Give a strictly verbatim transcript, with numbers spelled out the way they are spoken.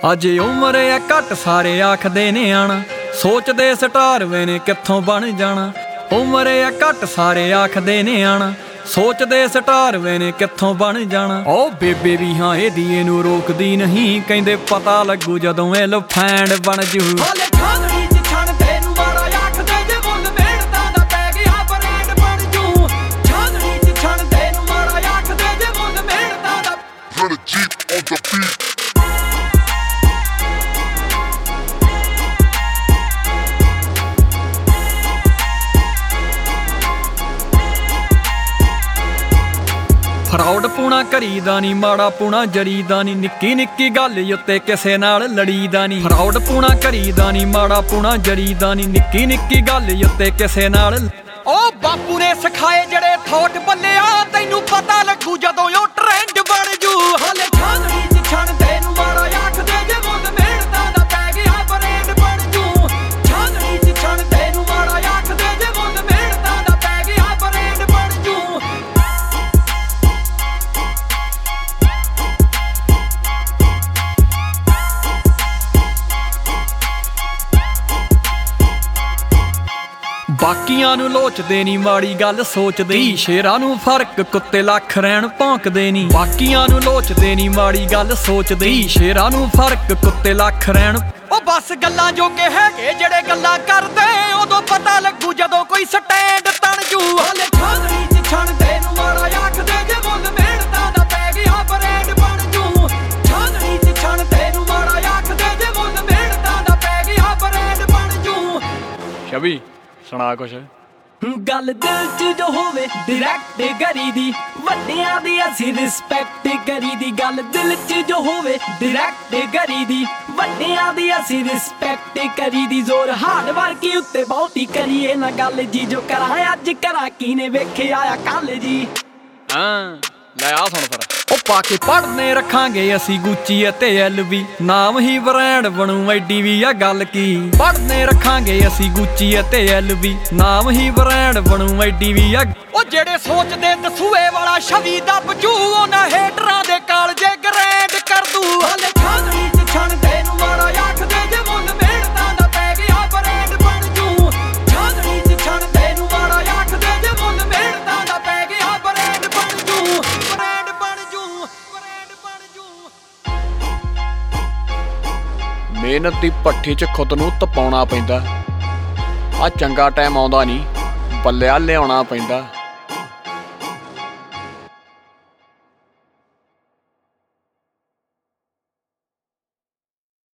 ਅਜੇ ਉਮਰ ਆ ਘੱਟ ਸਾਰੇ ਆਖਦੇ ਨੇ ਆਣਾ, ਸੋਚਦੇ ਸਟਾਰ ਵੇ ਨੇ ਕਿੱਥੋਂ ਬਣ ਜਾਣਾ। ਉਮਰ ਆ ਘੱਟ ਸਾਰੇ ਆਖਦੇ ਨੇ ਆਣਾ, ਸੋਚਦੇ ਸਟਾਰ ਵੇ ਨੇ ਕਿੱਥੋਂ ਬਣ ਜਾਣਾ। ਓ ਬੇਬੇ ਵੀ ਹਾਂ ਇਹਦੀ ਇਹਨੂੰ ਰੋਕਦੀ ਨਹੀਂ, ਕਹਿੰਦੇ ਪਤਾ ਲੱਗੂ ਜਦੋਂ ਇਹ ਲਫੈਂਡ ਬਣ ਜੂ। ਫਰਾਉਡ ਪੂਣਾ ਕਰੀਦਾ ਨੀ, ਮਾੜਾ ਪੂਣਾ ਜਰੀਦਾ ਨੀ, ਨਿੱਕੀ ਨਿੱਕੀ ਗੱਲ ਉੱਤੇ ਕਿਸੇ ਨਾਲ ਲੜੀਦਾ ਨੀ। ਫਰਾਉਡ ਪੂਣਾ ਕਰੀਦਾ ਨੀ, ਮਾੜਾ ਪੂਣਾ ਜਰੀਦਾ ਨੀ, ਨਿੱਕੀ ਨਿੱਕੀ ਗੱਲ ਉੱਤੇ ਕਿਸੇ ਨਾਲ। ਓ ਬਾਪੂ ਨੇ ਸਿਖਾਏ ਜਿਹੜੇ ਥੋਟ ਬੱਲਿਆ, ਤੈਨੂੰ ਪਤਾ ਲੱਗੂ ਜਦੋਂ ਉਹ ਟ੍ਰੈਂਡ ਬਣ ਜੂ। ਹਾਲੇ ਛਾਨਣੀ ਚ ਛਣ ਤੈਨੂੰ ਮਾੜਾ ਆਖਦੇ ਜੇ ਮੁੱਲ ਮਿਹਨਤਾਂ ਦਾ ਪੈ ਗਿਆ ਬਰੇਂਡ ਬਣ ਜੂ। ਛਾਨਣੀ ਚ ਛਣ ਤੈਨੂੰ ਮਾੜਾ ਆਖਦੇ ਜੇ ਮੁੱਲ ਮਿਹਨਤਾਂ ਦਾ ਪੈ ਗਿਆ ਬਰੇਂਡ ਬਣ ਜੂ। ਬਾਕੀਆਂ ਨੂੰ ਲੋਚਦੇ ਨੀ, ਮਾੜੀ ਗੱਲ ਸੋਚਦੇ ਨੀ, ਸ਼ੇਰਾਂ ਨੂੰ ਫਰਕ ਕੁੱਤੇ ਲੱਖ ਰਹਿਣ ਭੌਂਕਦੇ ਨੀ। ਬਾਕੀਆਂ ਨੂੰ ਲੋਚਦੇ ਨੀ, ਮਾੜੀ ਗੱਲ ਸੋਚਦੇ ਨੀ, ਸ਼ੇਰਾਂ ਨੂੰ ਫਰਕ ਕੁੱਤੇ ਲੱਖ ਰਹਿਣ। ਉਹ ਬਸ ਗੱਲਾਂ ਜੋਗੇ ਹੈਗੇ ਜਿਹੜੇ ਗੱਲਾਂ ਕਰਦੇ, ਉਦੋਂ ਪਤਾ ਲੱਗੂ ਜਦੋਂ ਕੋਈ ਸਟੈਂਡ ਤਣ ਜੂ। ਹਾਲੇ ਛਾਨਣੀ ਚ ਛਣ ਤੈਨੂੰ ਮਾੜਾ ਆਖਦੇ ਜੇ ਮੁੱਲ ਮਿਹਨਤਾਂ ਦਾ ਪੈ ਗਿਆ ਬਰੇਂਡ ਬਣ ਜੂ। ਛਾਨਣੀ ਚ ਛਣ ਤੈਨੂੰ ਮਾੜਾ ਆਖਦੇ ਜੇ ਮੁੱਲ ਮਿਹਨਤਾਂ ਦਾ ਪੈ ਗਿਆ ਬਰੇਂਡ ਬਣ ਜੂ। ਸ਼ਬੀ ਸੁਣਾ ਕੁਛ ਗੱਲ ਦਿਲ ਚ ਜੋ ਹੋਵੇ ਡਾਇਰੈਕਟ ਕਰੀ ਦੀ, ਵੱਡਿਆਂ ਦੀ ਅਸੀਂ ਰਿਸਪੈਕਟ ਕਰੀ ਦੀ। ਗੱਲ ਦਿਲ ਚ ਜੋ ਹੋਵੇ ਡਾਇਰੈਕਟ ਕਰੀ ਦੀ, ਵੱਡਿਆਂ ਦੀ ਅਸੀਂ ਰਿਸਪੈਕਟ ਕਰੀ ਦੀ। ਜ਼ੋਰ ਹਾਰਡ ਵਰਕ ਉੱਤੇ ਬਹੁਤੀ ਕਰੀਏ ਨਾ ਗੱਲ ਜੀ, ਜੋ ਕਰਾਂ ਅੱਜ ਕਰਾਂ ਕੀ ਨੇ ਵੇਖਿਆ ਆ ਕੱਲ ਜੀ। ਹਾਂ ਲੈ ਆ ਸੁਣ ਫਿਰ। ਉਹ ਪਾ ਕੇ ਪੜ੍ਹਨੇ ਰੱਖਾਂਗੇ ਅਸੀਂ ਗੁੱਚੀ ਅਤੇ ਐਲ ਵੀ, ਨਾਮ ਹੀ ਬ੍ਰਾਂਡ ਬਣੂ ਐਡੀ ਵੀ ਆ ਗੱਲ ਕੀ। ਪੜ੍ਹਨੇ ਰੱਖਾਂਗੇ ਅਸੀਂ ਗੁੱਚੀ ਅਤੇ ਐਲ ਵੀ, ਨਾਮ ਹੀ ਬ੍ਰਾਂਡ ਬਣੂ ਐਡੀ ਵੀ ਆ। ਉਹ ਜਿਹੜੇ ਸੋਚਦੇ ਦਸੂਏ ਵਾਲਾ ਛਵੀ ਦੱਬ ਜੂ, ਉਹਨਾਂ ਹੇਟਰਾਂ ਦੇ ਕਾਲਜੇ ਗ੍ਰੈਂਡ ਕਰ ਦੂ। ਹਾਲੇ ਛਾਨਣੀ ਚ ਛਣ ਤੈਨੂੰ ਮਾੜਾ ਆਖਦੇ ਜੇ ਮੁੱਲ ਮਿਹਨਤਾਂ ਦਾ ਪੈ ਗਿਆ ਬਰੇਂਡ ਬਣ ਜੂ। ਛਾਨਣੀ ਚ ਛਣ ਤੈਨੂੰ ਮਾੜਾ ਆਖਦੇ ਜੇ ਮੁੱਲ ਮਿਹਨਤਾਂ ਦਾ ਪੈ ਗਿਆ ਬਰੇਂਡ ਬਣ ਜੂ। ਬਰੇਂਡ ਬਣ ਜੂ, ਬਰੇਂਡ ਬਣ ਜੂ। ਮਿਹਨਤ ਦੀ ਭੱਠੀ 'ਚ ਖੁਦ ਨੂੰ ਤਪਾਉਣਾ ਪੈਂਦਾ, ਆ ਚੰਗਾ ਟਾਈਮ ਆਉਂਦਾ ਨਹੀਂ, ਬੱਲਿਆ ਲਿਆਉਣਾ ਪੈਂਦਾ।